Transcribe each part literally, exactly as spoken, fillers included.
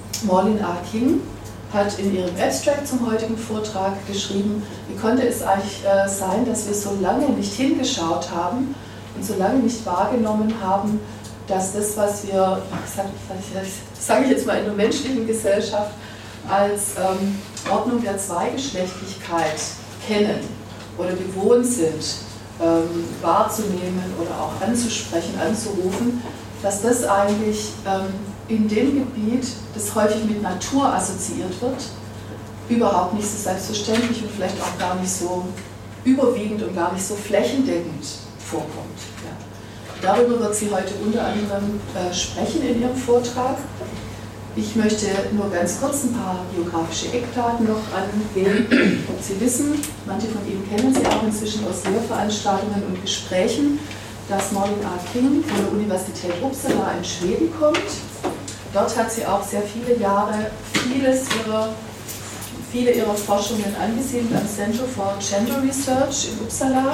Maureen R. King hat in ihrem Abstract zum heutigen Vortrag geschrieben, wie konnte es eigentlich äh, sein, dass wir so lange nicht hingeschaut haben und so lange nicht wahrgenommen haben, dass das, was wir, sage ich jetzt mal in der menschlichen Gesellschaft, als ähm, Ordnung der Zweigeschlechtlichkeit kennen oder gewohnt sind, ähm, wahrzunehmen oder auch anzusprechen, anzurufen, dass das eigentlich ähm, in dem Gebiet, das häufig mit Natur assoziiert wird, überhaupt nicht so selbstverständlich und vielleicht auch gar nicht so überwiegend und gar nicht so flächendeckend vorkommt. Ja. Darüber wird sie heute unter anderem äh, sprechen in ihrem Vortrag. Ich möchte nur ganz kurz ein paar biografische Eckdaten noch angeben. Ob Sie wissen, manche von Ihnen kennen sie auch inzwischen aus Lehrveranstaltungen und Gesprächen, dass Maureen R. King von der Universität Uppsala in Schweden kommt. Dort hat sie auch sehr viele Jahre vieles ihrer, viele ihrer Forschungen angesiedelt am Center for Gender Research in Uppsala.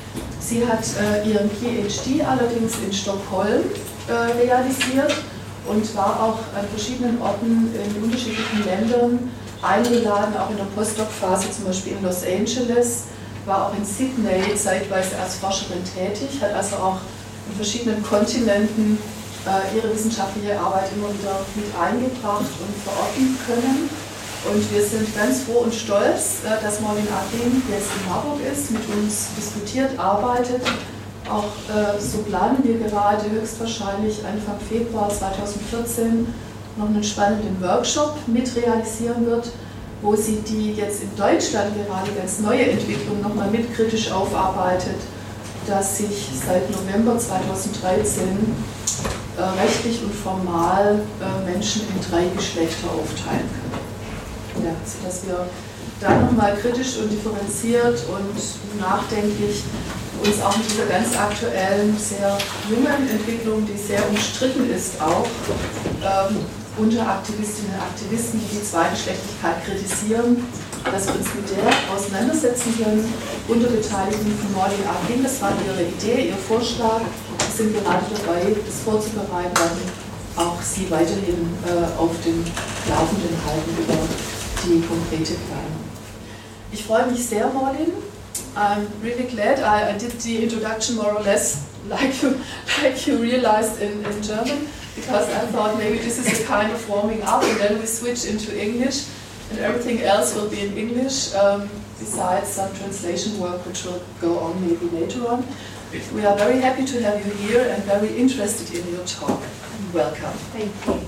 Sie hat äh, ihren P H D allerdings in Stockholm äh, realisiert und war auch an verschiedenen Orten in unterschiedlichen Ländern eingeladen, auch in der Postdoc-Phase, zum Beispiel in Los Angeles, war auch in Sydney zeitweise als Forscherin tätig, hat also auch in verschiedenen Kontinenten äh, ihre wissenschaftliche Arbeit immer wieder mit eingebracht und verorten können. Und wir sind ganz froh und stolz, äh, dass Maureen R. King jetzt in Marburg ist, mit uns diskutiert, arbeitet. Auch äh, so planen wir gerade höchstwahrscheinlich Anfang Februar zweitausendvierzehn noch einen spannenden Workshop mit realisieren wird, wo sie die jetzt in Deutschland gerade ganz neue Entwicklung nochmal mit kritisch aufarbeitet, dass sich seit November zweitausenddreizehn äh, rechtlich und formal äh, Menschen in drei Geschlechter aufteilen können. Ja, sodass wir da nochmal kritisch und differenziert und nachdenklich uns auch mit dieser ganz aktuellen, sehr jungen Entwicklung, die sehr umstritten ist, auch ähm, unter Aktivistinnen und Aktivisten, die die Zweigeschlechtlichkeit kritisieren, dass wir uns mit der auseinandersetzen können, unter Beteiligung von Maureen R. King. Das war ihre Idee, ihr Vorschlag. Wir sind gerade dabei, das vorzubereiten, auch sie weiterhin äh, auf dem Laufenden halten über die konkrete Planung. Ich freue mich sehr, Maureen. I'm really glad I, I did the introduction more or less like you, like you realized in, in German, because I thought maybe this is a kind of warming up and then we switch into English and everything else will be in English, um, besides some translation work which will go on maybe later on. We are very happy to have you here and very interested in your talk. Welcome. Thank you.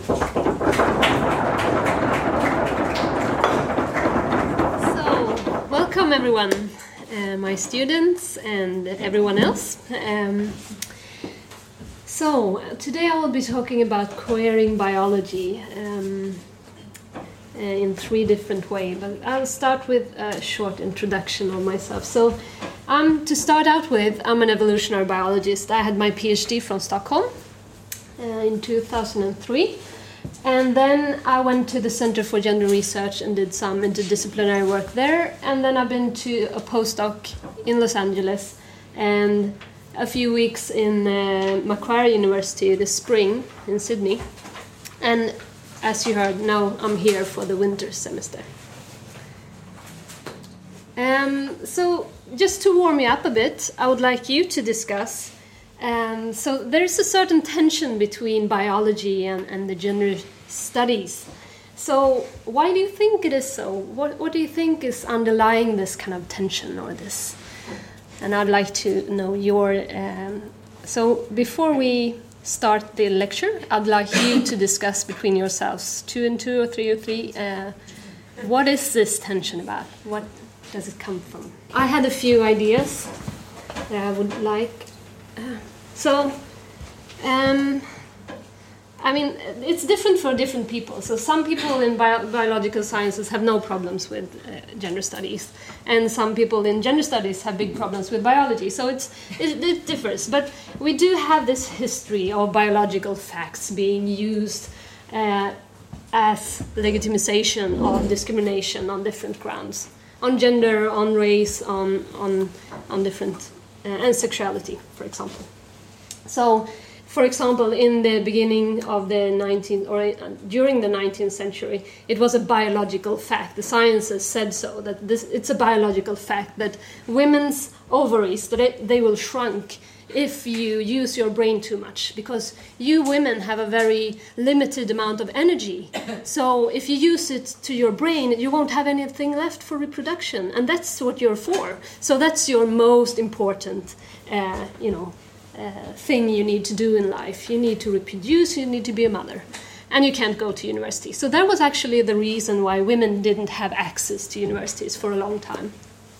So, welcome everyone. Uh, my students and everyone else. Um, so, today I will be talking about queering biology um, uh, in three different ways, but I'll start with a short introduction of myself. So, um, to start out with, I'm an evolutionary biologist. I had my PhD from Stockholm uh, in two thousand three. And then I went to the Center for Gender Research and did some interdisciplinary work there. And then I've been to a postdoc in Los Angeles and a few weeks in uh, Macquarie University this spring in Sydney. And as you heard, now I'm here for the winter semester. Um, so just to warm you up a bit, I would like you to discuss. Um, so there is a certain tension between biology and, and the gender studies. So why do you think it is so? What, what do you think is underlying this kind of tension or this? And I'd like to know your... Um, so before we start the lecture, I'd like you to discuss between yourselves, two and two or three or three, uh, what is this tension about? What does it come from? I had a few ideas that I would like... Uh, so, um, I mean, it's different for different people. So some people in bio- biological sciences have no problems with uh, gender studies, and some people in gender studies have big problems with biology. So it's, it, it differs. But we do have this history of biological facts being used uh, as legitimization of discrimination on different grounds, on gender, on race, on on on different uh, and sexuality, for example. So for example, in the beginning of the nineteenth, or during the nineteenth century, it was a biological fact. The sciences said so, that this, it's a biological fact that women's ovaries, they, they will shrink if you use your brain too much, because you women have a very limited amount of energy. So if you use it to your brain, you won't have anything left for reproduction, and that's what you're for. So that's your most important, uh, you know, uh, thing you need to do in life. You need to reproduce, you need to be a mother, and you can't go to university. So that was actually the reason why women didn't have access to universities for a long time.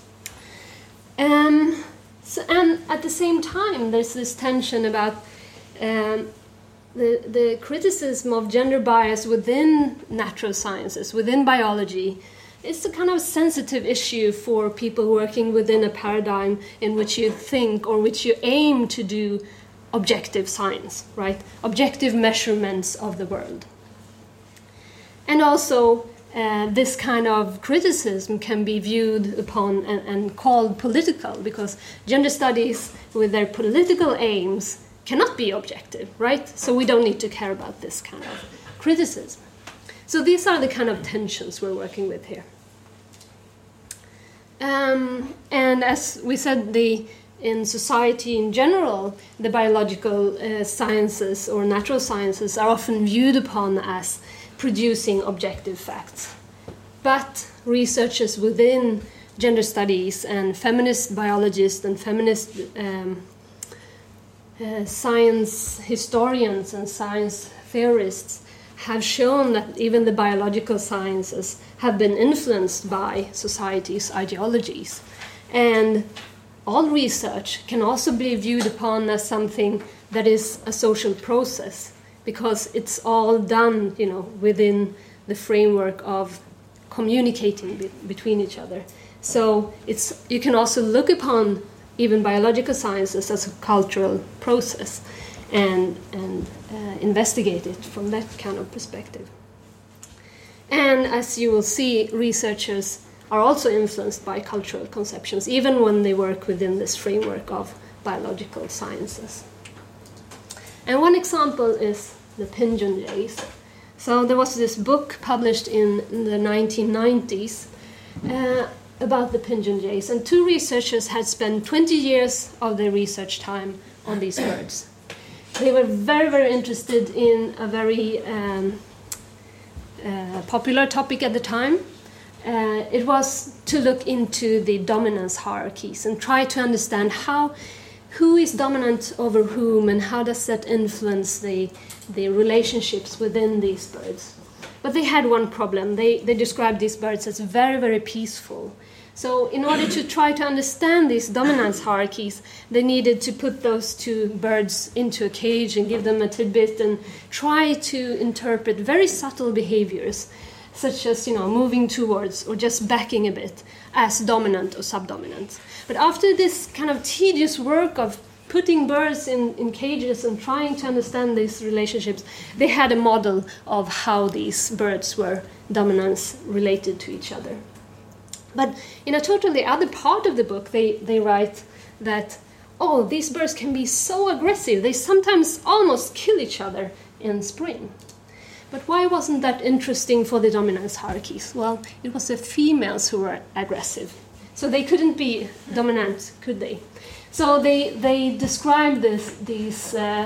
Um, So, and at the same time, there's this tension about um, the, the criticism of gender bias within natural sciences, within biology. It's a kind of sensitive issue for people working within a paradigm in which you think or which you aim to do objective science, right? Objective measurements of the world. And also, Uh, this kind of criticism can be viewed upon and, and called political, because gender studies with their political aims cannot be objective, right? So we don't need to care about this kind of criticism. So these are the kind of tensions we're working with here. Um, and as we said, the in society in general, the biological uh, sciences or natural sciences are often viewed upon as producing objective facts. But researchers within gender studies and feminist biologists and feminist um, uh, science historians and science theorists have shown that even the biological sciences have been influenced by society's ideologies. And all research can also be viewed upon as something that is a social process, because it's all done, you know, within the framework of communicating be- between each other. So it's you can also look upon even biological sciences as a cultural process and and uh, investigate it from that kind of perspective. And as you will see, researchers are also influenced by cultural conceptions, even when they work within this framework of biological sciences. And one example is the pigeon jays. So there was this book published in the nineteen nineties uh, about the pigeon jays, and two researchers had spent twenty years of their research time on these birds. They were very, very interested in a very um, uh, popular topic at the time. Uh, it was to look into the dominance hierarchies and try to understand how who is dominant over whom and how does that influence the, the relationships within these birds. But they had one problem. They, they described these birds as very, very peaceful. So in order to try to understand these dominance hierarchies, they needed to put those two birds into a cage and give them a tidbit and try to interpret very subtle behaviors, such as, you know, moving towards or just backing a bit, as dominant or subdominant. But after this kind of tedious work of putting birds in, in cages and trying to understand these relationships, they had a model of how these birds were dominance related to each other. But in a totally other part of the book, they, they write that, oh, these birds can be so aggressive, they sometimes almost kill each other in spring. But why wasn't that interesting for the dominance hierarchies? Well, it was the females who were aggressive. So they couldn't be dominant, could they? So they, they described this, these uh,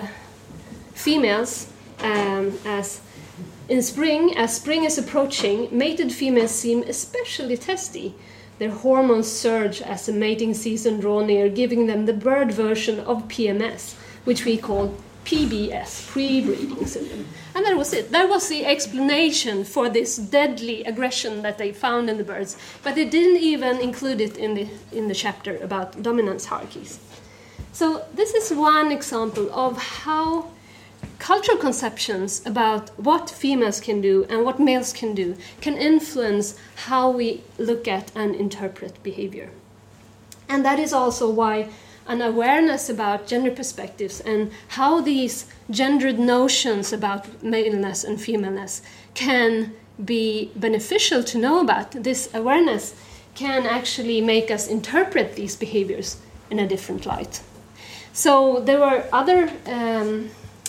females um, as, in spring, as spring is approaching, mated females seem especially testy. Their hormones surge as the mating season draws near, giving them the bird version of P M S, which we call P B S, pre-breeding syndrome. And that was it. That was the explanation for this deadly aggression that they found in the birds. But they didn't even include it in the, in the chapter about dominance hierarchies. So this is one example of how cultural conceptions about what females can do and what males can do can influence how we look at and interpret behavior. And that is also why an awareness about gender perspectives and how these gendered notions about maleness and femaleness can be beneficial to know about. This awareness can actually make us interpret these behaviors in a different light. So there were other um,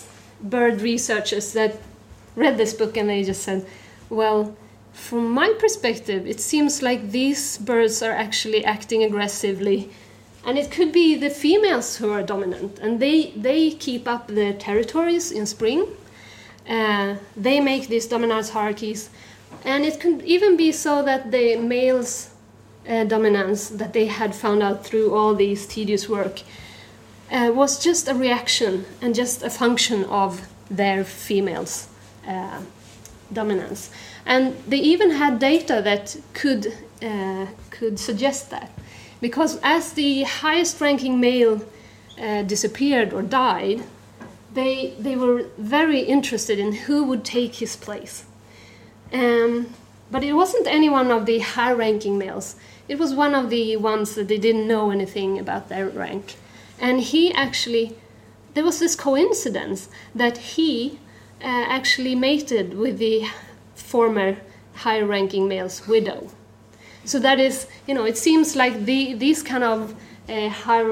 bird researchers that read this book and they just said, well, from my perspective, it seems like these birds are actually acting aggressively, and it could be the females who are dominant, and they, they keep up the territories in spring. Uh, they make these dominance hierarchies, and it could even be so that the males' uh, dominance that they had found out through all these tedious work uh, was just a reaction and just a function of their females' uh, dominance. And they even had data that could uh, could suggest that, because as the highest ranking male uh, disappeared or died, they they were very interested in who would take his place. Um, but it wasn't any one of the high ranking males. It was one of the ones that they didn't know anything about their rank. And he actually, there was this coincidence that he uh, actually mated with the former high-ranking male's widow. So that is, you know, it seems like the, these kind of uh, high,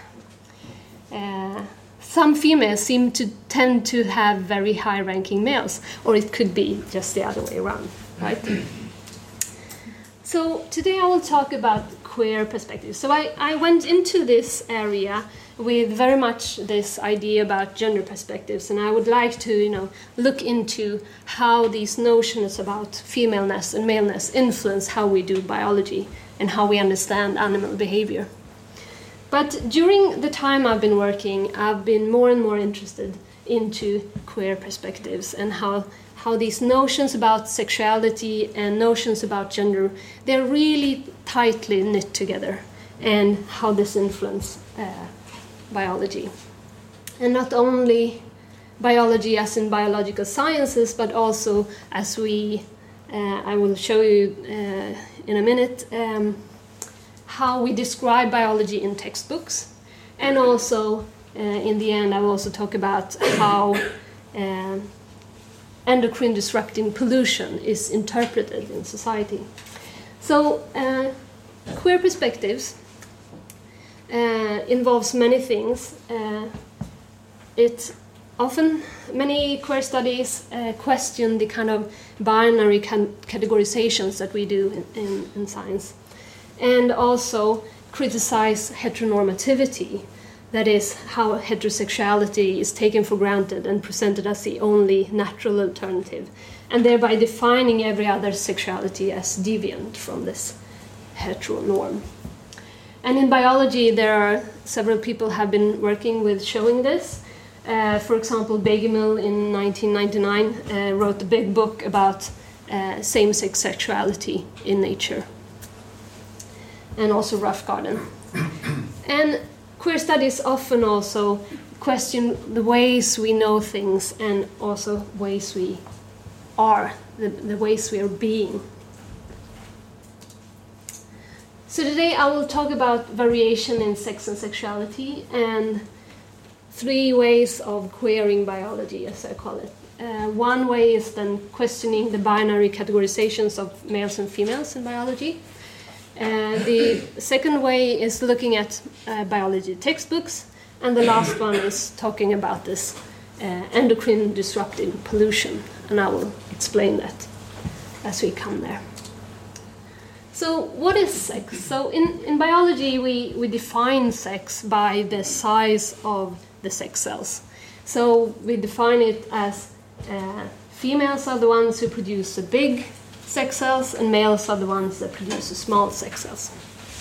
uh, some females seem to tend to have very high-ranking males, or it could be just the other way around, right? So today I will talk about queer perspectives. So I, I went into this area with very much this idea about gender perspectives, and I would like to, you know, look into how these notions about femaleness and maleness influence how we do biology and how we understand animal behavior. But during the time I've been working, I've been more and more interested into queer perspectives and how how these notions about sexuality and notions about gender, they're really tightly knit together, and how this influence uh, biology. And not only biology as in biological sciences, but also as we, uh, I will show you uh, in a minute, um, how we describe biology in textbooks. And also, uh, in the end, I will also talk about how uh, endocrine disrupting pollution is interpreted in society. So, uh, queer perspectives uh, involves many things. Uh, it often, many queer studies uh, question the kind of binary can- categorizations that we do in, in, in science, and also criticize heteronormativity. That is, how heterosexuality is taken for granted and presented as the only natural alternative, and thereby defining every other sexuality as deviant from this heteronorm. And in biology, there are several people have been working with showing this. Uh, for example, Begemil in nineteen ninety-nine uh, wrote a big book about uh, same-sex sexuality in nature, and also Roughgarden. And queer studies often also question the ways we know things and also ways we are, the, the ways we are being. So today I will talk about variation in sex and sexuality and three ways of queering biology, as I call it. Uh, one way is then questioning the binary categorizations of males and females in biology. Uh, the second way is looking at uh, biology textbooks, and the last one is talking about this uh, endocrine disrupting pollution, and I will explain that as we come there. So what is sex? So in, in biology we, we define sex by the size of the sex cells. So we define it as uh, females are the ones who produce the big sex cells, and males are the ones that produce the small sex cells.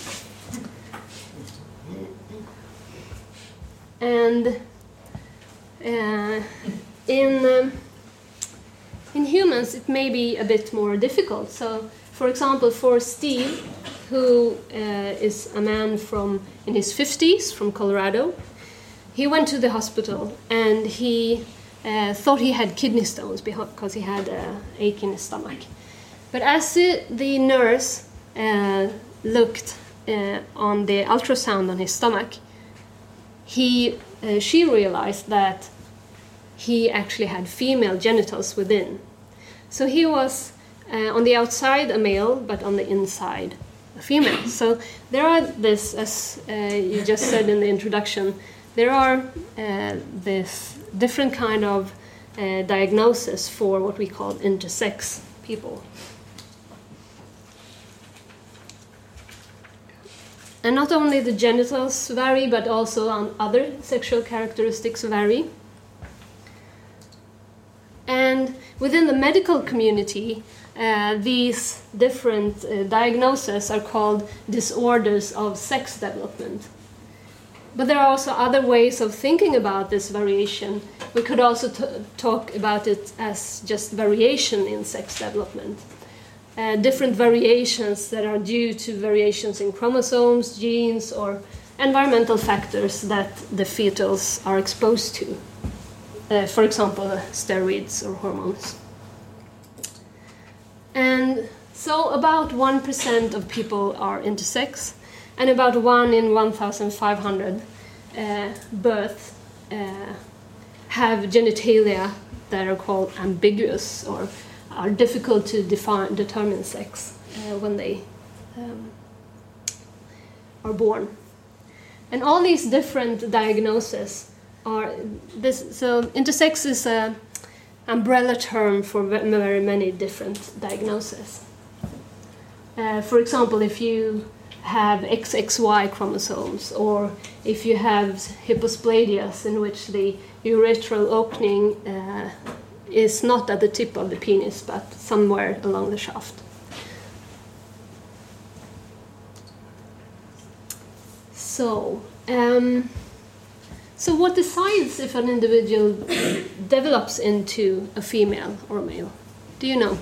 And uh, in um, in humans, it may be a bit more difficult. So, for example, for Steve, who uh, is a man from in his fifties from Colorado, he went to the hospital and he uh, thought he had kidney stones because he had an ache in his stomach. But as the, the nurse uh, looked uh, on the ultrasound on his stomach, he, uh, she realized that he actually had female genitals within. So he was uh, on the outside a male, but on the inside a female. So there are this, as uh, you just said in the introduction, there are uh, this different kind of uh, diagnosis for what we call intersex people. And not only the genitals vary, but also um, other sexual characteristics vary. And within the medical community, uh, these different uh, diagnoses are called disorders of sex development. But there are also other ways of thinking about this variation. We could also t- talk about it as just variation in sex development. Uh, different variations that are due to variations in chromosomes, genes, or environmental factors that the fetals are exposed to. Uh, for example, uh, steroids or hormones. And so about one percent of people are intersex, and about one in one thousand five hundred uh, births uh, have genitalia that are called ambiguous or are difficult to define, determine sex uh, when they um, are born. And all these different diagnoses are this. So intersex is an umbrella term for very many different diagnoses. Uh, for example, if you have X X Y chromosomes, or if you have hypospladias in which the urethral opening uh, is not at the tip of the penis, but somewhere along the shaft. So, um, so what decides if an individual develops into a female or a male? Do you know?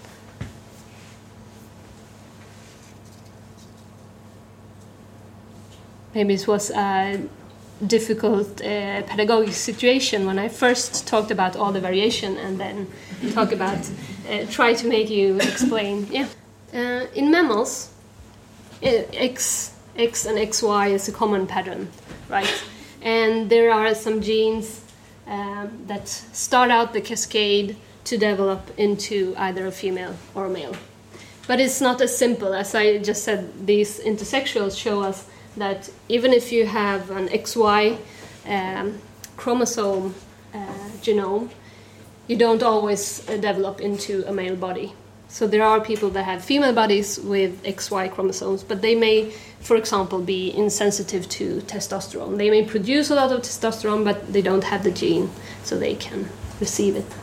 Maybe it was a difficult uh, pedagogic situation when I first talked about all the variation and then talk about, uh, try to make you explain. Yeah. Uh, in mammals, uh, X, X and X Y is a common pattern, right? And there are some genes um, that start out the cascade to develop into either a female or a male. But it's not as simple. As I just said, these intersexuals show us that even if you have an X Y um, chromosome uh, genome, you don't always uh, develop into a male body. So there are people that have female bodies with X Y chromosomes, but they may, for example, be insensitive to testosterone. They may produce a lot of testosterone, but they don't have the gene, so they can receive it.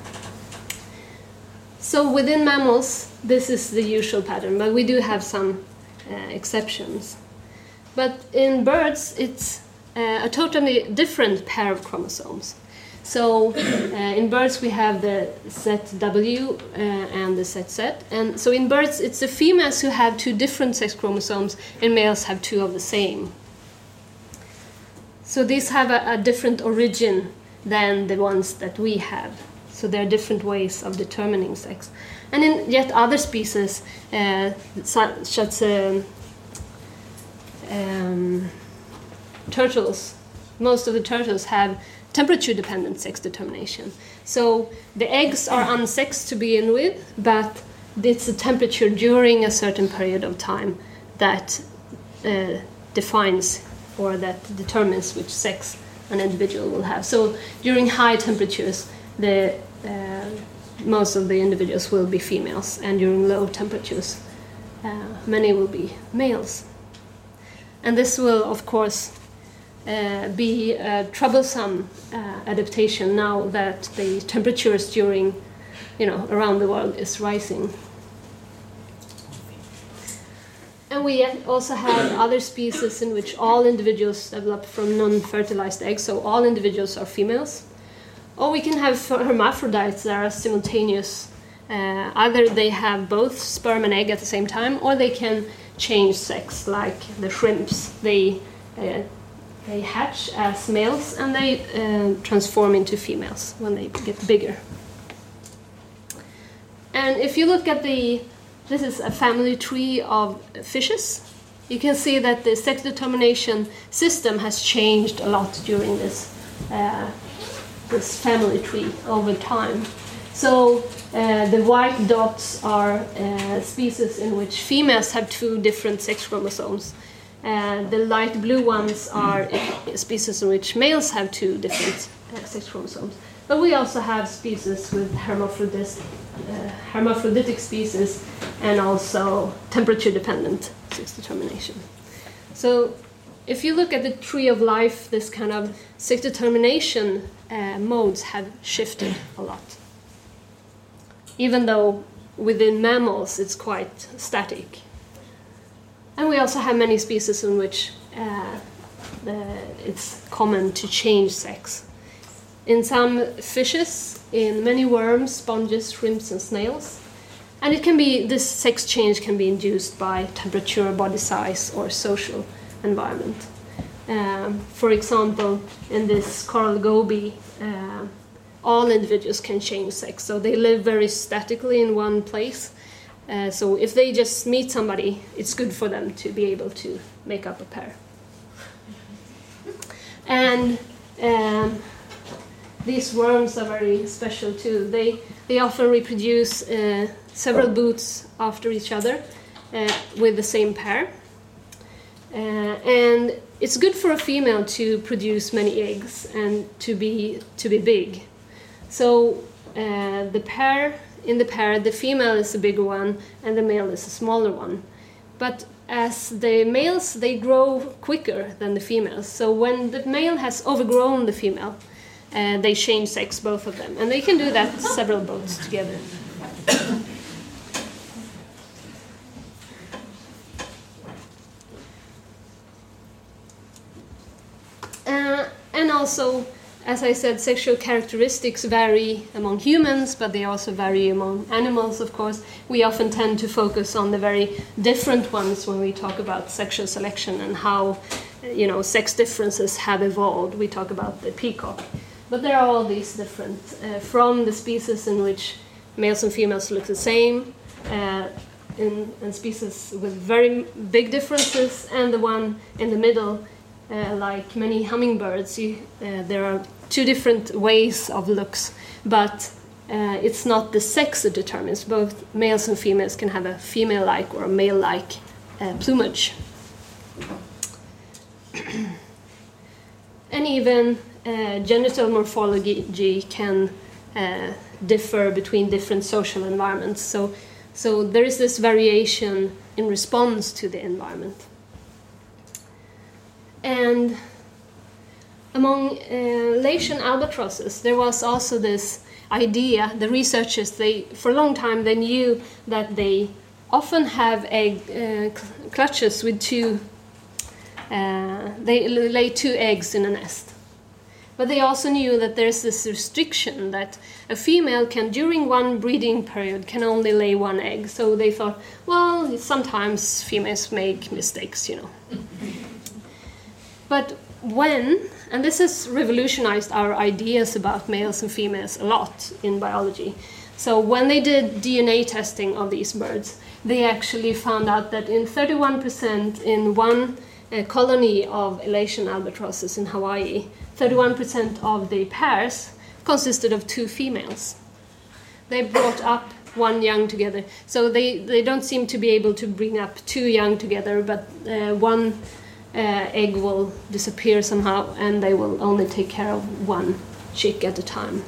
So within mammals, this is the usual pattern, but we do have some uh, exceptions. But in birds, it's uh, a totally different pair of chromosomes. So uh, in birds, we have the Z W uh, and the Z Z. And so in birds, it's the females who have two different sex chromosomes, and males have two of the same. So these have a, a different origin than the ones that we have. So there are different ways of determining sex. And in yet other species, uh, such as uh, Um, turtles, most of the turtles have temperature-dependent sex determination. So the eggs are unsexed to begin with, but it's the temperature during a certain period of time that uh, defines or that determines which sex an individual will have. So during high temperatures, the uh, most of the individuals will be females, and during low temperatures, uh, many will be males. And this will, of course, uh, be a troublesome uh, adaptation now that the temperatures during, you know, around the world is rising. And we also have other species in which all individuals develop from non-fertilized eggs, so all individuals are females. Or we can have hermaphrodites that are simultaneous. Uh, either they have both sperm and egg at the same time, or they can change sex, like the shrimps. They uh, they hatch as males and they uh, transform into females when they get bigger. And if you look at the, this is a family tree of fishes. You can see that the sex determination system has changed a lot during this uh, this family tree over time. So uh, the white dots are uh, species in which females have two different sex chromosomes. Uh, the light blue ones are species in which males have two different uh, sex chromosomes. But we also have species with hermaphrodit, uh, hermaphroditic species and also temperature-dependent sex determination. So if you look at the tree of life, this kind of sex determination uh, modes have shifted a lot. Even though within mammals it's quite static. And we also have many species in which uh, the, it's common to change sex. In some fishes, in many worms, sponges, shrimps, and snails. And it can be, this sex change can be induced by temperature, body size, or social environment. Um, for example, in this coral goby, uh, all individuals can change sex. So they live very statically in one place. Uh, so if they just meet somebody, it's good for them to be able to make up a pair. And um, these worms are very special too. They, they often reproduce uh, several broods after each other uh, with the same pair. Uh, and it's good for a female to produce many eggs and to be, to be big. So uh, the pair, in the pair, the female is the bigger one and the male is a smaller one. But as the males, they grow quicker than the females. So when the male has overgrown the female, uh, they change sex, both of them. And they can do that several broods together. uh, and also, as I said, sexual characteristics vary among humans, but they also vary among animals, of course. We often tend to focus on the very different ones when we talk about sexual selection and how, you know, sex differences have evolved. We talk about the peacock. But there are all these different, uh, from the species in which males and females look the same, uh, in, in species with very big differences, and the one in the middle, uh, like many hummingbirds, you, uh, there are two different ways of looks, but uh, it's not the sex that determines. Both males and females can have a female-like or a male-like uh, plumage. And even uh, genital morphology can uh, differ between different social environments. So, so there is this variation in response to the environment. And among uh, Latian albatrosses, there was also this idea. The researchers, they for a long time, they knew that they often have egg uh, cl- clutches with two. Uh, they lay two eggs in a nest. But they also knew that there's this restriction that a female can, during one breeding period, can only lay one egg. So they thought, well, sometimes females make mistakes, you know. But when, and this has revolutionized our ideas about males and females a lot in biology. So when they did D N A testing of these birds, they actually found out that in thirty-one percent in one uh, colony of Latian albatrosses in Hawaii, thirty-one percent of the pairs consisted of two females. They brought up one young together. So they, they don't seem to be able to bring up two young together, but uh, one Uh, egg will disappear somehow, and they will only take care of one chick at a time.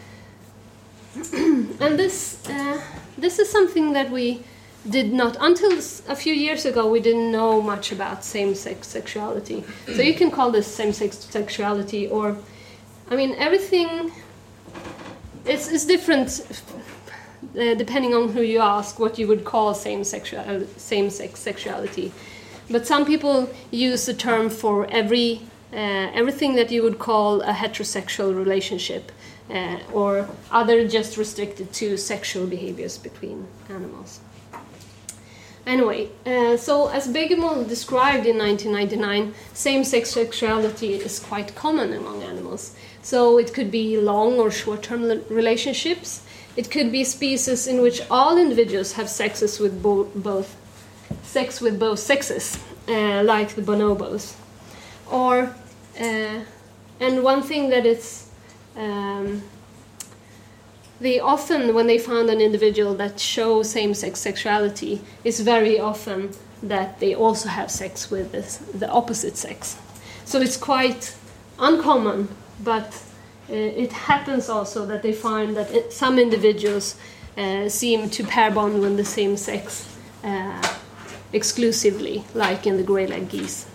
And this uh, this is something that we did not, until a few years ago, we didn't know much about same-sex sexuality. So you can call this same-sex sexuality, or, I mean, everything is, is different uh, depending on who you ask, what you would call same-sexual, same-sex sexuality. But some people use the term for every uh, everything that you would call a heterosexual relationship, uh, or other just restricted to sexual behaviors between animals. Anyway, uh, so as Begemol described in nineteen ninety-nine, same-sex sexuality is quite common among animals. So it could be long or short-term relationships. It could be species in which all individuals have sexes with bo- both sex with both sexes, uh, like the bonobos. Or, uh, and one thing that is, um, they often, when they found an individual that shows same-sex sexuality, is very often that they also have sex with this, the opposite sex. So it's quite uncommon, but it happens also that they find that it, some individuals uh, seem to pair bond with the same sex uh, exclusively, like in the grey-legged geese.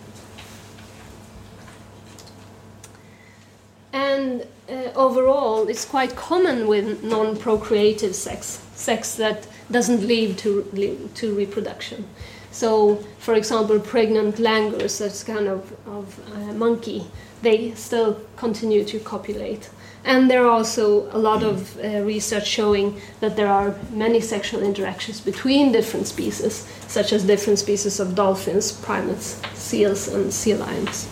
And uh, overall, it's quite common with non-procreative sex, sex that doesn't lead to, lead to reproduction. So, for example, pregnant langurs, that's kind of, of uh, monkey, they still continue to copulate. And there are also a lot of uh, research showing that there are many sexual interactions between different species, such as different species of dolphins, primates, seals, and sea lions.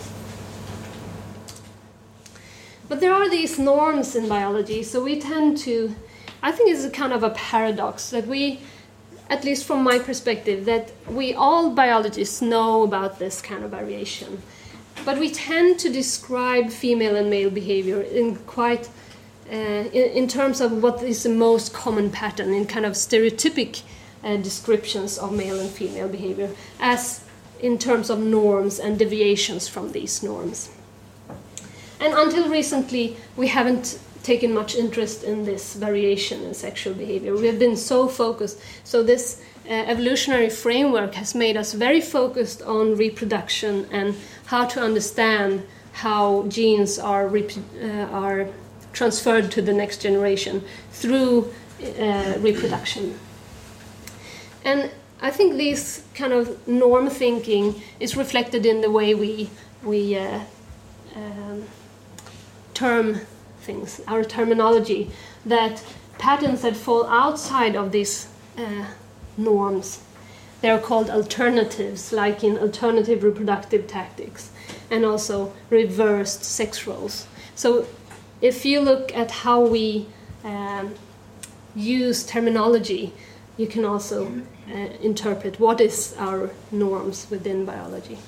But there are these norms in biology, so we tend to, I think it's a kind of a paradox that we, at least from my perspective, that we all biologists know about this kind of variation. But we tend to describe female and male behavior in quite, uh, in, in terms of what is the most common pattern, in kind of stereotypic uh, descriptions of male and female behavior, as in terms of norms and deviations from these norms. And until recently, we haven't taken much interest in this variation in sexual behavior. We have been so focused. So this uh, evolutionary framework has made us very focused on reproduction and how to understand how genes are, rep- uh, are transferred to the next generation through uh, reproduction. And I think this kind of norm thinking is reflected in the way we, we uh, um, term things, our terminology, that patterns that fall outside of these uh, norms, they're called alternatives, like in alternative reproductive tactics, and also reversed sex roles. So if you look at how we um, use terminology, you can also uh, interpret what is our norms within biology.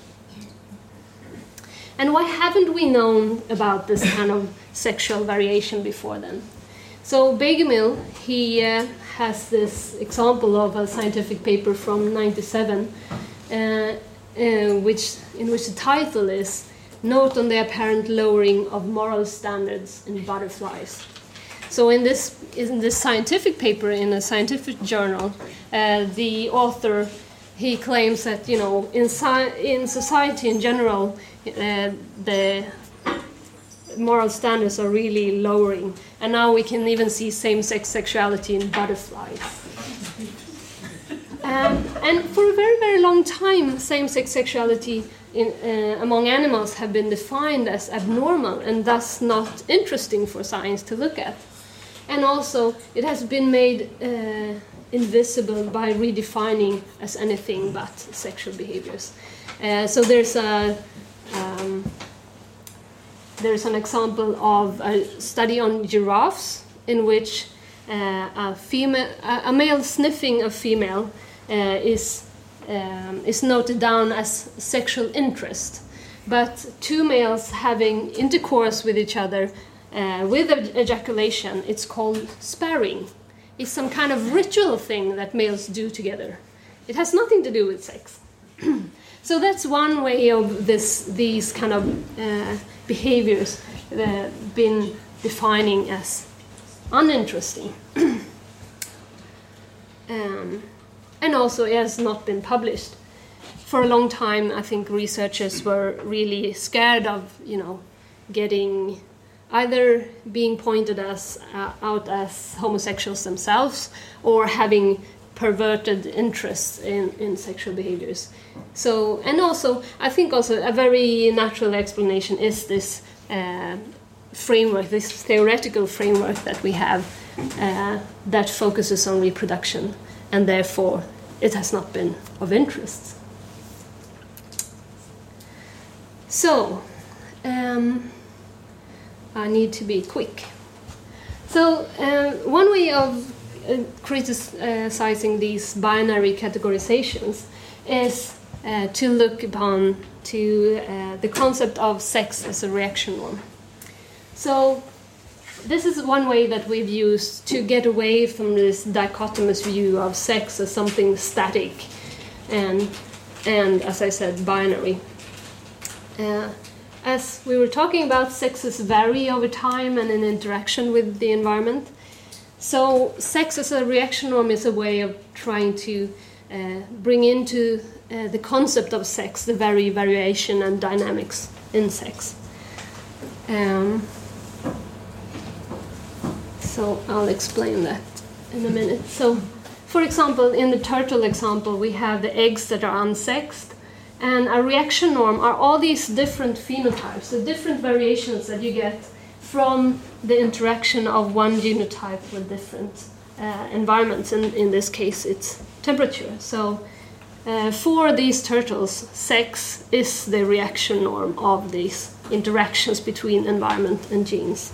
And why haven't we known about this kind of sexual variation before then? So Bogomil, he uh, has this example of a scientific paper from ninety-seven, uh, uh, which, in which the title is "Note on the Apparent Lowering of Moral Standards in Butterflies." So in this, in this scientific paper in a scientific journal, uh, the author, he claims that, you know, in, sci- in society in general, Uh, the moral standards are really lowering, and now we can even see same-sex sexuality in butterflies. um, and for a very, very long time, same-sex sexuality in, uh, among animals have been defined as abnormal and thus not interesting for science to look at. And also, it has been made uh, invisible by redefining as anything but sexual behaviors. Uh, so there's a Um, there's an example of a study on giraffes in which uh, a female, a male sniffing a female uh, is um, is noted down as sexual interest, but two males having intercourse with each other uh, with ejaculation, it's called sparring. It's some kind of ritual thing that males do together. It has nothing to do with sex. So that's one way of this, these kind of uh, behaviors uh, been defining as uninteresting. um, and also it has not been published. For a long time, I think researchers were really scared of, you know, getting either being pointed as uh, out as homosexuals themselves or having perverted interests in, in sexual behaviors. So, and also, I think also a very natural explanation is this uh, framework, this theoretical framework that we have uh, that focuses on reproduction, and therefore it has not been of interest. So, um, I need to be quick. So, uh, one way of uh, criticizing these binary categorizations is uh, to look upon to uh, the concept of sex as a reaction norm. So, this is one way that we've used to get away from this dichotomous view of sex as something static and, and as I said, binary. Uh, as we were talking about, sexes vary over time and in interaction with the environment. So sex as a reaction norm is a way of trying to uh, bring into uh, the concept of sex the very variation and dynamics in sex. Um, so I'll explain that in a minute. So, for example, in the turtle example, we have the eggs that are unsexed, and a reaction norm are all these different phenotypes, the different variations that you get from the interaction of one genotype with different uh, environments. In, in this case, it's temperature. So uh, for these turtles, sex is the reaction norm of these interactions between environment and genes.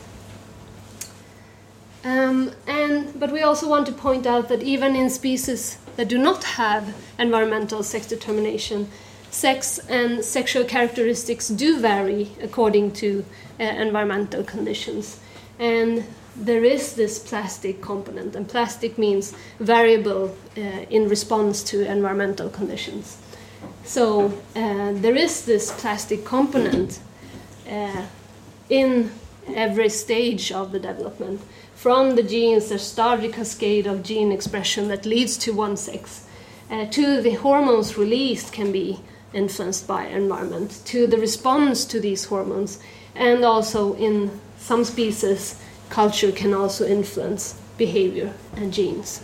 Um, and but we also want to point out that even in species that do not have environmental sex determination, sex and sexual characteristics do vary according to uh, environmental conditions. And there is this plastic component, and plastic means variable uh, in response to environmental conditions. So uh, there is this plastic component uh, in every stage of the development. From the genes that start the cascade of gene expression that leads to one sex, uh, to the hormones released can be influenced by environment, to the response to these hormones, and also in some species, culture can also influence behavior and genes.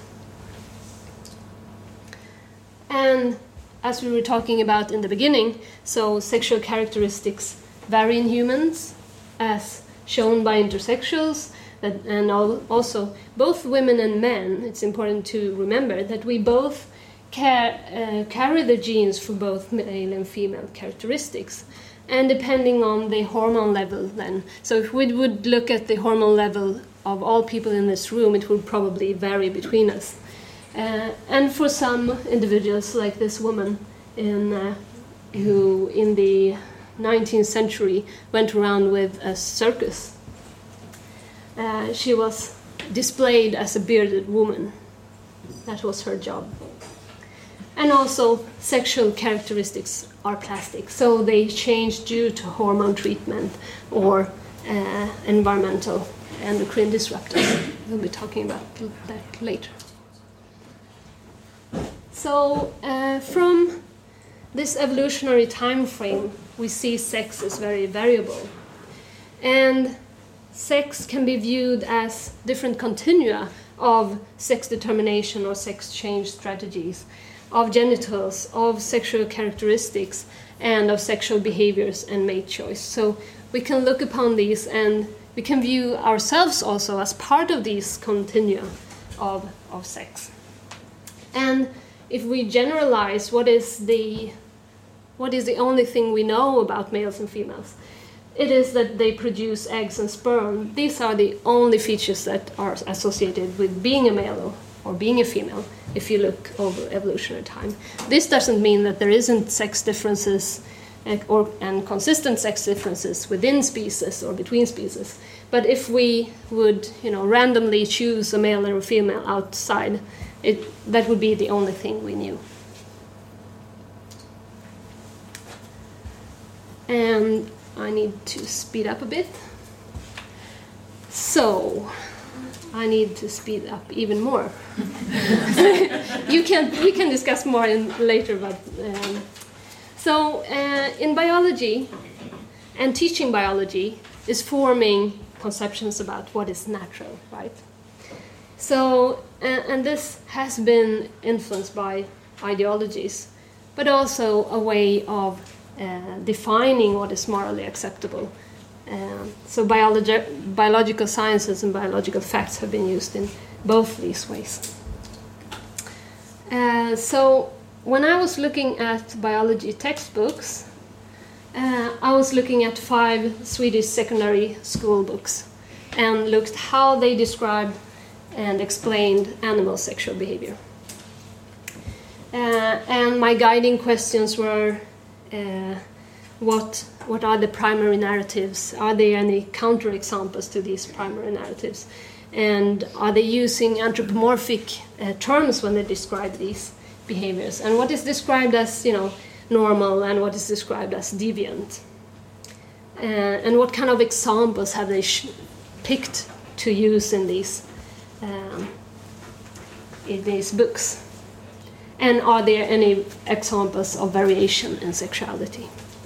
And as we were talking about in the beginning, so sexual characteristics vary in humans, as shown by intersexuals, that, and also both women and men. It's important to remember that we both car- uh, carry the genes for both male and female characteristics, and depending on the hormone level then. So if we would look at the hormone level of all people in this room, it would probably vary between us. Uh, and for some individuals, like this woman in, uh, who in the nineteenth century went around with a circus, Uh, she was displayed as a bearded woman. That was her job. And also, sexual characteristics are plastic, so they change due to hormone treatment or uh, environmental endocrine disruptors. We'll be talking about that later. So, uh, from this evolutionary time frame, we see sex as very variable. And sex can be viewed as different continua of sex determination or sex change strategies, of genitals, of sexual characteristics, and of sexual behaviors and mate choice. So we can look upon these, and we can view ourselves also as part of these continua of, of sex. And if we generalize what is the what is the only thing we know about males and females, it is that they produce eggs and sperm. These are the only features that are associated with being a male or being a female, if you look over evolutionary time. This doesn't mean that there isn't sex differences or, and consistent sex differences within species or between species. But if we would, you know, randomly choose a male or a female outside, it, that would be the only thing we knew. And I need to speed up a bit. So, I need to speed up even more. you can we can discuss more in later, but um, so uh, in biology, and teaching biology is forming conceptions about what is natural, right? So, uh, and this has been influenced by ideologies, but also a way of Uh, defining what is morally acceptable. Um, so biologi- biological sciences and biological facts have been used in both these ways. Uh, so when I was looking at biology textbooks, uh, I was looking at five Swedish secondary school books and looked how they described and explained animal sexual behavior. Uh, and my guiding questions were Uh, what what are the primary narratives? Are there any counterexamples to these primary narratives? And are they using anthropomorphic uh, terms when they describe these behaviors? And what is described as, you know, normal and what is described as deviant? Uh, and what kind of examples have they sh- picked to use in these um, in these books? And are there any examples of variation in sexuality?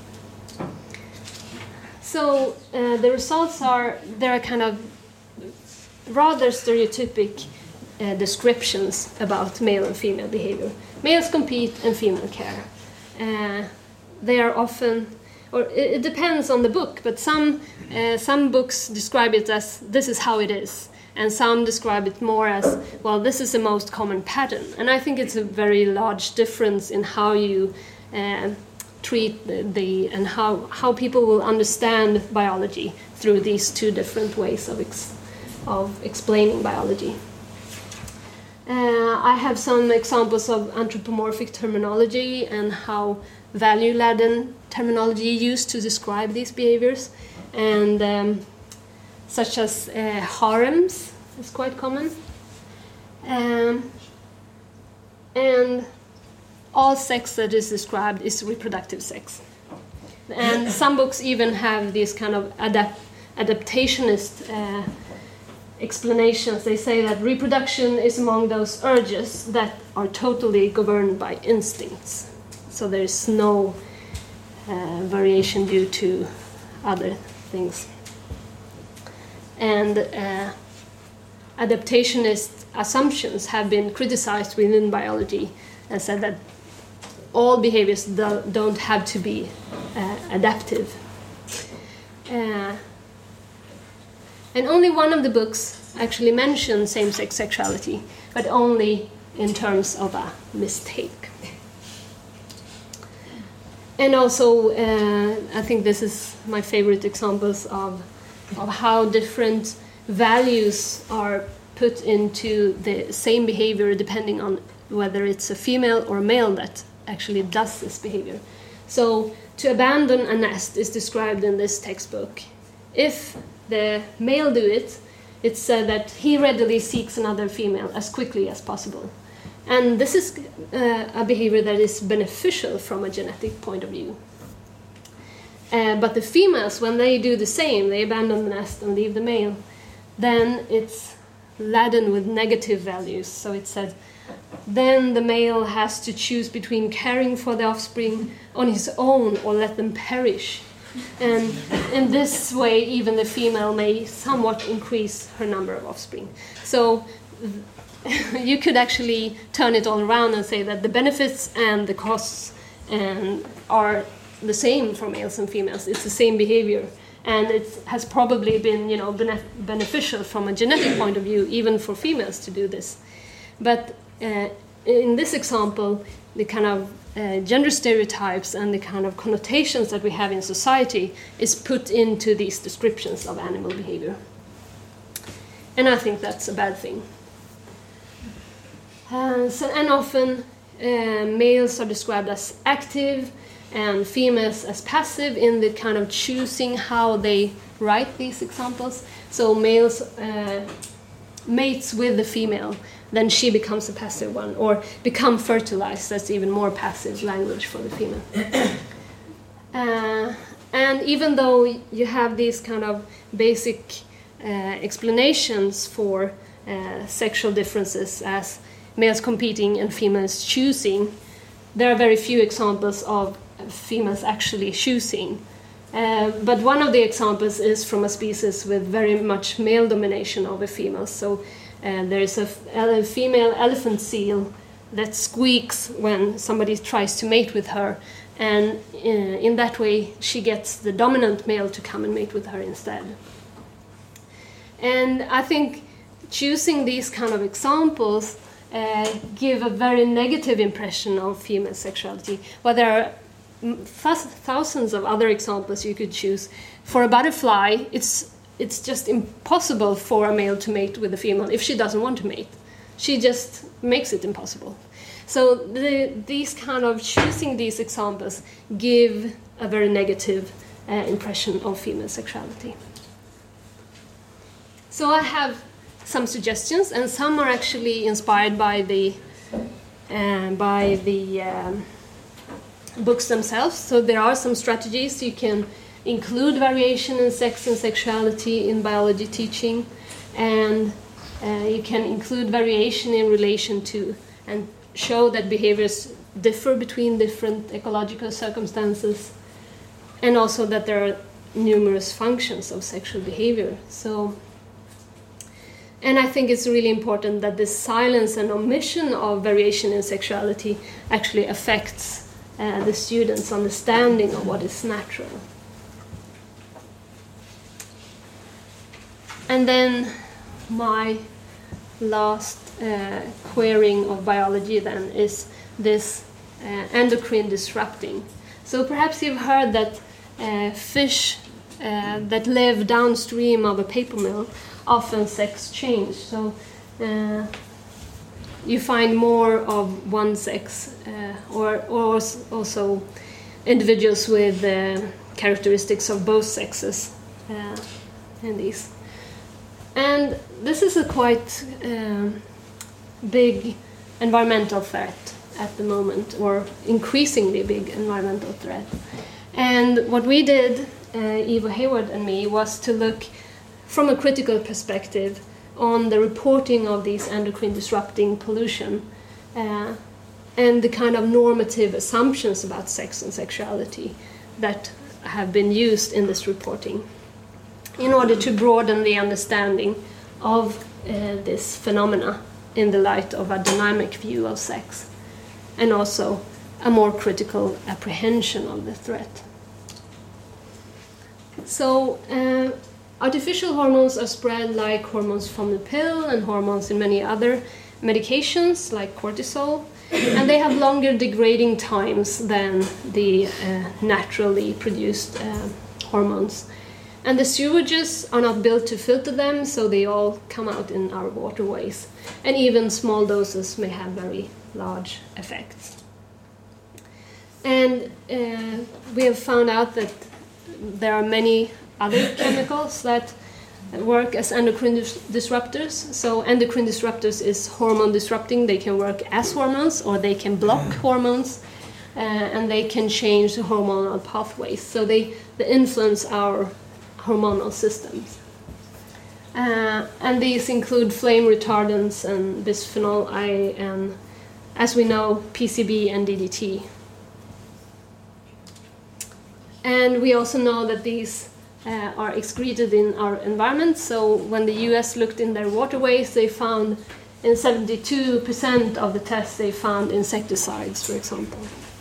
So uh, the results are, there are kind of rather stereotypic uh, descriptions about male and female behavior. Males compete and females care. Uh, they are often, or it, it depends on the book, but some, uh, some books describe it as this is how it is. And some describe it more as, well, this is the most common pattern. And I think it's a very large difference in how you uh, treat the, the and how, how people will understand biology through these two different ways of, ex, of explaining biology. Uh, I have some examples of anthropomorphic terminology and how value-laden terminology used to describe these behaviors. And um, such as uh, harems is quite common. Um, and all sex that is described is reproductive sex. And some books even have these kind of adapt adaptationist uh, explanations. They say that reproduction is among those urges that are totally governed by instincts. So there is no uh, variation due to other things. And uh, adaptationist assumptions have been criticized within biology and said that all behaviors do, don't have to be uh, adaptive. Uh, and only one of the books actually mentions same-sex sexuality, but only in terms of a mistake. And also, uh, I think this is my favorite examples of of how different values are put into the same behavior depending on whether it's a female or male that actually does this behavior. So to abandon a nest is described in this textbook. If the male do it, it's said that he readily seeks another female as quickly as possible. And this is uh, a behavior that is beneficial from a genetic point of view. Uh, but the females, when they do the same, they abandon the nest and leave the male, then it's laden with negative values. So it said, then the male has to choose between caring for the offspring on his own or let them perish. And in this way, even the female may somewhat increase her number of offspring. So you could actually turn it all around and say that the benefits and the costs and are the same for males and females. It's the same behavior, and it has probably been, you know, benef beneficial from a genetic point of view, even for females to do this. But uh, in this example, the kind of uh, gender stereotypes and the kind of connotations that we have in society is put into these descriptions of animal behavior, and I think that's a bad thing. Uh, so, and often uh, males are described as active and females as passive in the kind of choosing how they write these examples. So males uh, mates with the female, then she becomes a passive one, or become fertilized. That's even more passive language for the female. uh, and even though you have these kind of basic uh, explanations for uh, sexual differences as males competing and females choosing, there are very few examples of females actually choosing. Uh, but one of the examples is from a species with very much male domination over females. So uh, there is a, a female elephant seal that squeaks when somebody tries to mate with her, and uh, in that way she gets the dominant male to come and mate with her instead. And I think choosing these kind of examples uh, give a very negative impression of female sexuality. Well, there are thousands of other examples you could choose. For a butterfly, it's it's just impossible for a male to mate with a female if she doesn't want to mate. She just makes it impossible. So the, these kind of choosing these examples give a very negative uh, impression of female sexuality. So I have some suggestions, and some are actually inspired by the uh, by the um, books themselves. So there are some strategies you can include variation in sex and sexuality in biology teaching, and uh, you can include variation in relation to and show that behaviors differ between different ecological circumstances, and also that there are numerous functions of sexual behavior. So, and I think it's really important that this silence and omission of variation in sexuality actually affects uh, the students' understanding of what is natural. And then my last uh, querying of biology then is this uh, endocrine disrupting. So perhaps you've heard that uh, fish uh, that live downstream of a paper mill often sex change. So uh, you find more of one sex, uh, or, or also individuals with uh, characteristics of both sexes uh, in these. And this is a quite um, big environmental threat at the moment, or increasingly big environmental threat. And what we did, uh, Eva Hayward and me, was to look from a critical perspective on the reporting of these endocrine disrupting pollution uh, and the kind of normative assumptions about sex and sexuality that have been used in this reporting, in order to broaden the understanding of uh, this phenomena in the light of a dynamic view of sex, and also a more critical apprehension of the threat. So, uh, artificial hormones are spread like hormones from the pill and hormones in many other medications like cortisol, and they have longer degrading times than the uh, naturally produced uh, hormones. And the sewages are not built to filter them, so they all come out in our waterways. And even small doses may have very large effects. And uh, we have found out that there are many other chemicals that work as endocrine dis- disruptors. So endocrine disruptors is hormone disrupting. They can work as hormones, or they can block hormones, uh, and they can change the hormonal pathways. So they, they influence our hormonal systems. Uh, and these include flame retardants and bisphenol A, and as we know, P C B and D D T. And we also know that these uh, are excreted in our environment. So when the U S looked in their waterways, they found in seventy-two percent of the tests they found insecticides, for example.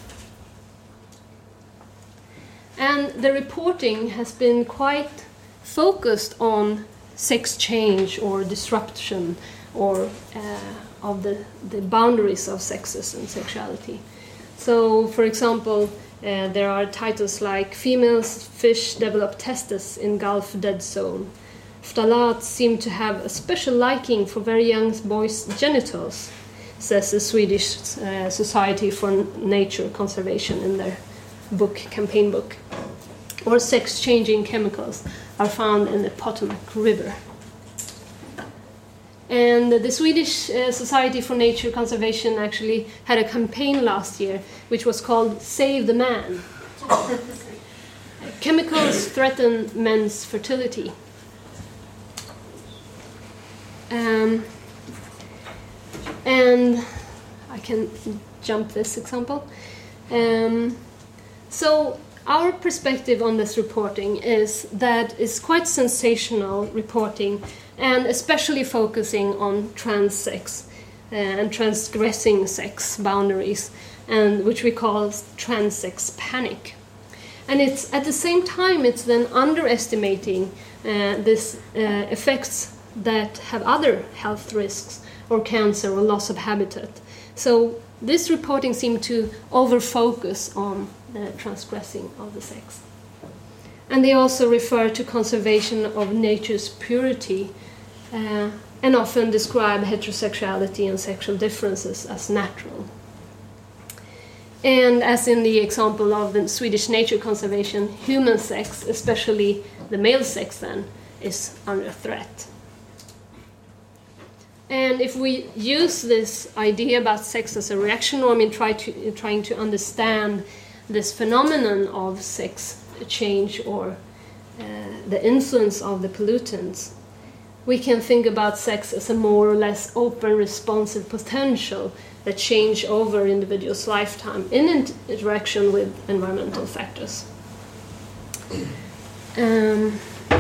And the reporting has been quite focused on sex change or disruption, or uh, of the, the boundaries of sexes and sexuality. So, for example, uh, there are titles like "Female fish develop testes in Gulf Dead Zone." "Phthalates seem to have a special liking for very young boys' genitals," says the Swedish uh, Society for Nature Conservation in their book, campaign book. Or sex-changing chemicals are found in the Potomac River. And the Swedish uh, Society for Nature Conservation actually had a campaign last year which was called Save the Man. Chemicals threaten men's fertility. Um, and I can jump this example. Um, so our perspective on this reporting is that it's quite sensational reporting, and especially focusing on trans sex uh, and transgressing sex boundaries, and which we call trans sex panic. And it's at the same time it's then underestimating uh, this uh, effects that have other health risks, or cancer, or loss of habitat. So this reporting seemed to over-focus on the transgressing of the sex. And they also refer to conservation of nature's purity, uh, and often describe heterosexuality and sexual differences as natural. And as in the example of the Swedish nature conservation, human sex, especially the male sex then, is under threat. And if we use this idea about sex as a reaction norm in, try to, in trying to understand this phenomenon of sex change or uh, the influence of the pollutants, we can think about sex as a more or less open, responsive potential that change over individuals' lifetime in int- interaction with environmental factors. Um,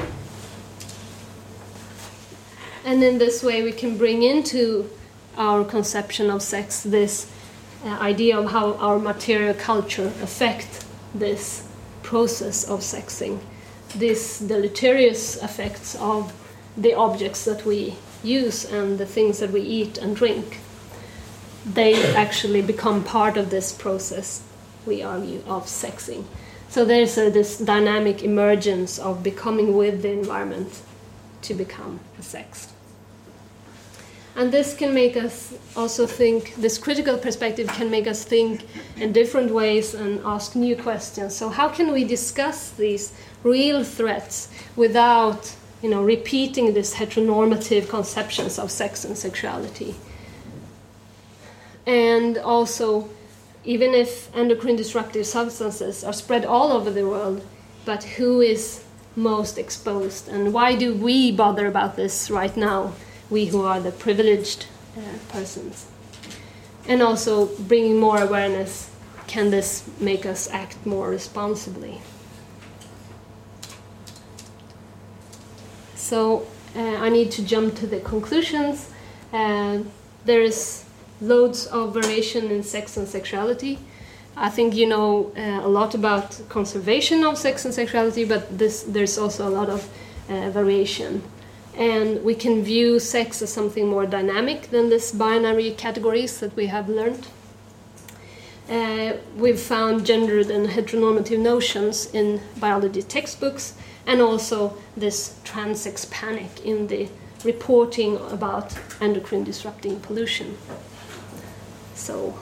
and in this way we can bring into our conception of sex this uh, idea of how our material culture affect this process of sexing, these deleterious effects of the objects that we use and the things that we eat and drink. They actually become part of this process, we argue, of sexing. So there's a, this dynamic emergence of becoming with the environment to become a sex. And this can make us also think, this critical perspective can make us think in different ways and ask new questions. So how can we discuss these real threats without, you know, repeating these heteronormative conceptions of sex and sexuality? And also, even if endocrine disruptive substances are spread all over the world, but who is most exposed? And why do we bother about this right now, we who are the privileged uh, persons? And also, bringing more awareness, can this make us act more responsibly? So uh, I need to jump to the conclusions. Uh, there is loads of variation in sex and sexuality. I think you know uh, a lot about conservation of sex and sexuality, but this, there's also a lot of uh, variation. And we can view sex as something more dynamic than these binary categories that we have learned. Uh, we've found gendered and heteronormative notions in biology textbooks, and also this transsex panic in the reporting about endocrine disrupting pollution. So,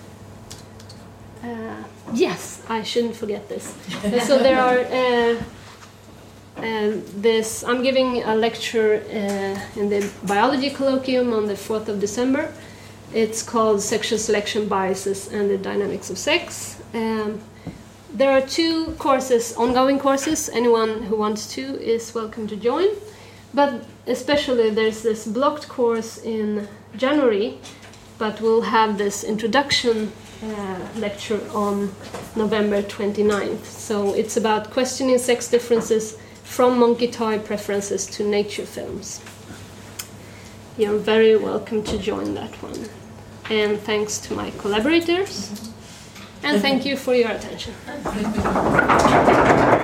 uh, yes, I shouldn't forget this. So there are uh, uh, this. I'm giving a lecture uh, in the biology colloquium on the fourth of December. It's called Sexual Selection Biases and the Dynamics of Sex. Um, there are two courses, ongoing courses. Anyone who wants to is welcome to join. But especially there's this blocked course in January, but we'll have this introduction uh, lecture on November twenty-ninth. So it's about questioning sex differences from monkey toy preferences to nature films. You're very welcome to join that one. And thanks to my collaborators. And thank you for your attention.